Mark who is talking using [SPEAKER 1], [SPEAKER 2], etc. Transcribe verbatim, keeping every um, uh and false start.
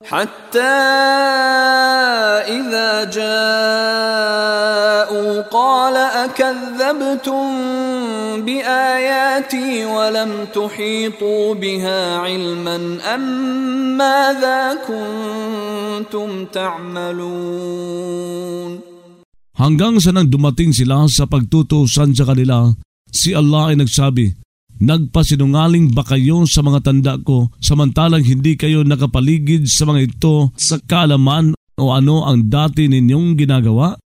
[SPEAKER 1] حتى إذا جاءوا قال أكذبتم بآياتي ولم تحيطوا بها علما أم ماذا كنتم تعملون.
[SPEAKER 2] Hanggang sa nang dumating sila sa pagtutusan sa kanila, si Allah ay nagsabi, nagpasinungaling ba kayo sa mga tanda ko samantalang hindi kayo nakapaligid sa mga ito sa kaalaman o ano ang dati ninyong ginagawa?